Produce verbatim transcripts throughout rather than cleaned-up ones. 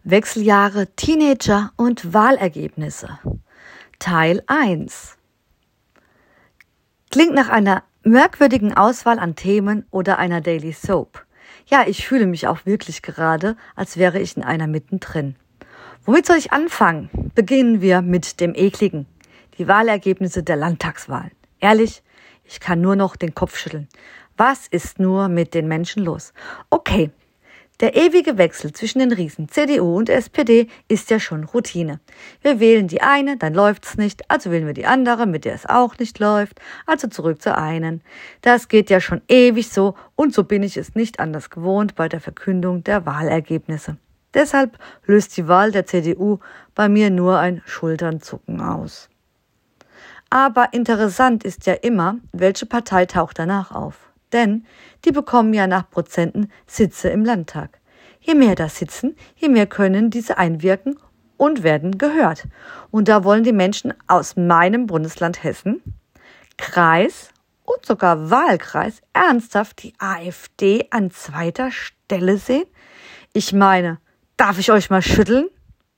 Wechseljahre, Teenager und Wahlergebnisse. Teil eins. Klingt nach einer merkwürdigen Auswahl an Themen oder einer Daily Soap. Ja, ich fühle mich auch wirklich gerade, als wäre ich in einer mittendrin. Womit soll ich anfangen? Beginnen wir mit dem Ekligen. Die Wahlergebnisse der Landtagswahlen. Ehrlich, ich kann nur noch den Kopf schütteln. Was ist nur mit den Menschen los? Okay. Der ewige Wechsel zwischen den Riesen C D U und S P D ist ja schon Routine. Wir wählen die eine, dann läuft's nicht, also wählen wir die andere, mit der es auch nicht läuft, also zurück zur einen. Das geht ja schon ewig so und so bin ich es nicht anders gewohnt bei der Verkündung der Wahlergebnisse. Deshalb löst die Wahl der C D U bei mir nur ein Schulternzucken aus. Aber interessant ist ja immer, welche Partei taucht danach auf. Denn die bekommen ja nach Prozenten Sitze im Landtag. Je mehr da sitzen, je mehr können diese einwirken und werden gehört. Und da wollen die Menschen aus meinem Bundesland Hessen, Kreis und sogar Wahlkreis ernsthaft die AfD an zweiter Stelle sehen? Ich meine, darf ich euch mal schütteln?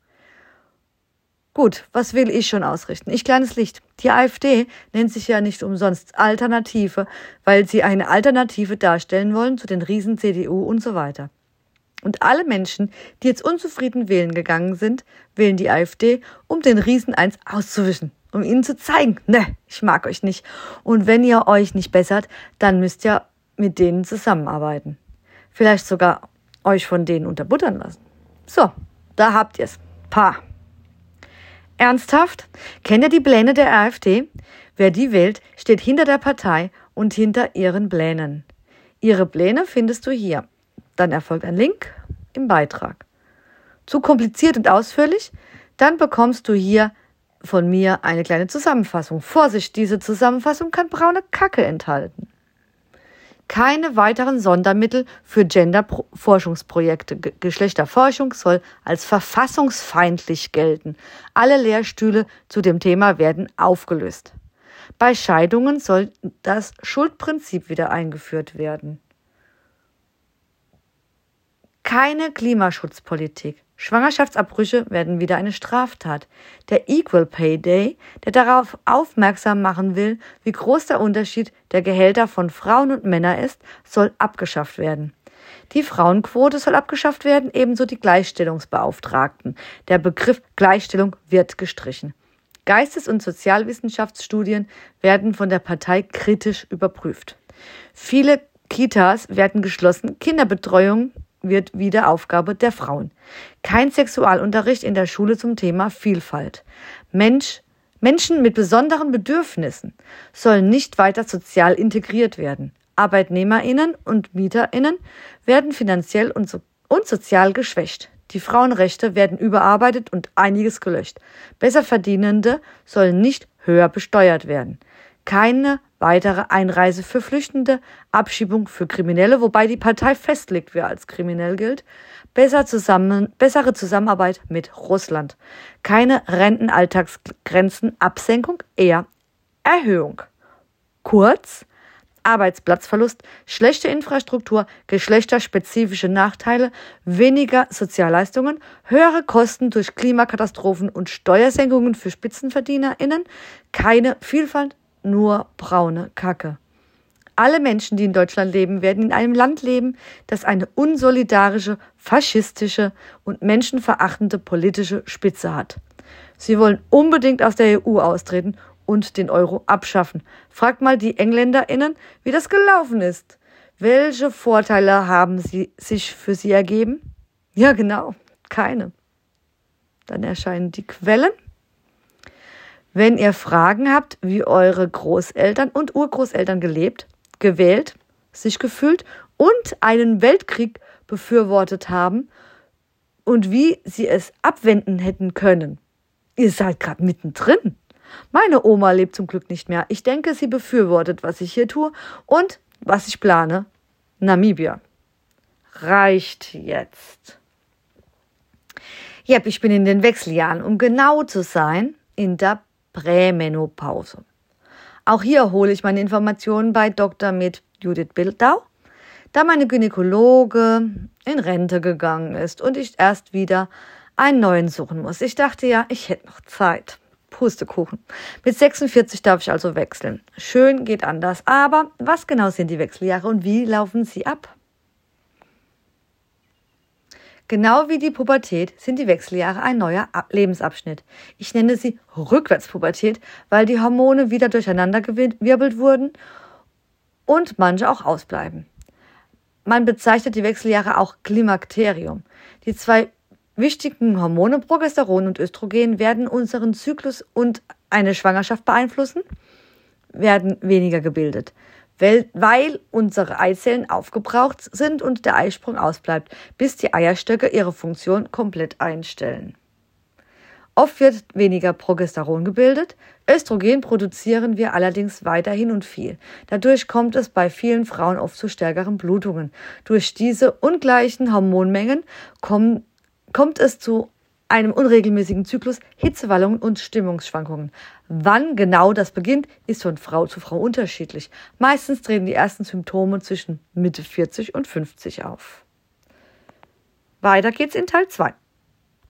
Gut, was will ich schon ausrichten? Ich kleines Licht. Die AfD nennt sich ja nicht umsonst Alternative, weil sie eine Alternative darstellen wollen zu den Riesen C D U und so weiter. Und alle Menschen, die jetzt unzufrieden wählen gegangen sind, wählen die AfD, um den Riesen eins auszuwischen, um ihnen zu zeigen, ne, ich mag euch nicht. Und wenn ihr euch nicht bessert, dann müsst ihr mit denen zusammenarbeiten. Vielleicht sogar euch von denen unterbuttern lassen. So, da habt ihr's. Pah. Ernsthaft? Kennt ihr die Pläne der AfD? Wer die wählt, steht hinter der Partei und hinter ihren Plänen. Ihre Pläne findest du hier. Dann erfolgt ein Link im Beitrag. Zu kompliziert und ausführlich? Dann bekommst du hier von mir eine kleine Zusammenfassung. Vorsicht, diese Zusammenfassung kann braune Kacke enthalten. Keine weiteren Sondermittel für Gender-Forschungsprojekte. Ge- Geschlechterforschung soll als verfassungsfeindlich gelten. Alle Lehrstühle zu dem Thema werden aufgelöst. Bei Scheidungen soll das Schuldprinzip wieder eingeführt werden. Keine Klimaschutzpolitik. Schwangerschaftsabbrüche werden wieder eine Straftat. Der Equal Pay Day, der darauf aufmerksam machen will, wie groß der Unterschied der Gehälter von Frauen und Männern ist, soll abgeschafft werden. Die Frauenquote soll abgeschafft werden, ebenso die Gleichstellungsbeauftragten. Der Begriff Gleichstellung wird gestrichen. Geistes- und Sozialwissenschaftsstudien werden von der Partei kritisch überprüft. Viele Kitas werden geschlossen, Kinderbetreuung wird wieder Aufgabe der Frauen. Kein Sexualunterricht in der Schule zum Thema Vielfalt. Mensch, Menschen mit besonderen Bedürfnissen sollen nicht weiter sozial integriert werden. ArbeitnehmerInnen und MieterInnen werden finanziell und, so, und sozial geschwächt. Die Frauenrechte werden überarbeitet und einiges gelöscht. Besserverdienende sollen nicht höher besteuert werden. Keine weitere Einreise für Flüchtende, Abschiebung für Kriminelle, wobei die Partei festlegt, wer als kriminell gilt, besser zusammen, bessere Zusammenarbeit mit Russland, keine Rentenalltagsgrenzen, Absenkung, eher Erhöhung. Kurz, Arbeitsplatzverlust, schlechte Infrastruktur, geschlechterspezifische Nachteile, weniger Sozialleistungen, höhere Kosten durch Klimakatastrophen und Steuersenkungen für SpitzenverdienerInnen, keine Vielfalt, nur braune Kacke. Alle Menschen, die in Deutschland leben, werden in einem Land leben, das eine unsolidarische, faschistische und menschenverachtende politische Spitze hat. Sie wollen unbedingt aus der E U austreten und den Euro abschaffen. Fragt mal die EngländerInnen, wie das gelaufen ist. Welche Vorteile haben sie sich für sie ergeben? Ja, genau, keine. Dann erscheinen die Quellen. Wenn ihr Fragen habt, wie eure Großeltern und Urgroßeltern gelebt, gewählt, sich gefühlt und einen Weltkrieg befürwortet haben und wie sie es abwenden hätten können. Ihr seid gerade mittendrin. Meine Oma lebt zum Glück nicht mehr. Ich denke, sie befürwortet, was ich hier tue und was ich plane. Namibia. Reicht jetzt. Jep, ich bin in den Wechseljahren, um genau zu sein, in der Prämenopause. Auch hier hole ich meine Informationen bei Doktor med Judith Bildau, da meine Gynäkologe in Rente gegangen ist und ich erst wieder einen neuen suchen muss. Ich dachte ja, ich hätte noch Zeit. Pustekuchen. Mit sechsundvierzig darf ich also wechseln. Schön geht anders. Aber was genau sind die Wechseljahre und wie laufen sie ab? Genau wie die Pubertät sind die Wechseljahre ein neuer Lebensabschnitt. Ich nenne sie Rückwärtspubertät, weil die Hormone wieder durcheinandergewirbelt wurden und manche auch ausbleiben. Man bezeichnet die Wechseljahre auch Klimakterium. Die zwei wichtigen Hormone Progesteron und Östrogen werden unseren Zyklus und eine Schwangerschaft beeinflussen, werden weniger gebildet, weil unsere Eizellen aufgebraucht sind und der Eisprung ausbleibt, bis die Eierstöcke ihre Funktion komplett einstellen. Oft wird weniger Progesteron gebildet, Östrogen produzieren wir allerdings weiterhin und viel. Dadurch kommt es bei vielen Frauen oft zu stärkeren Blutungen. Durch diese ungleichen Hormonmengen kommen kommt es zu einem unregelmäßigen Zyklus, Hitzewallungen und Stimmungsschwankungen. Wann genau das beginnt, ist von Frau zu Frau unterschiedlich. Meistens treten die ersten Symptome zwischen Mitte vierzig und fünfzig auf. Weiter geht's in Teil zwei.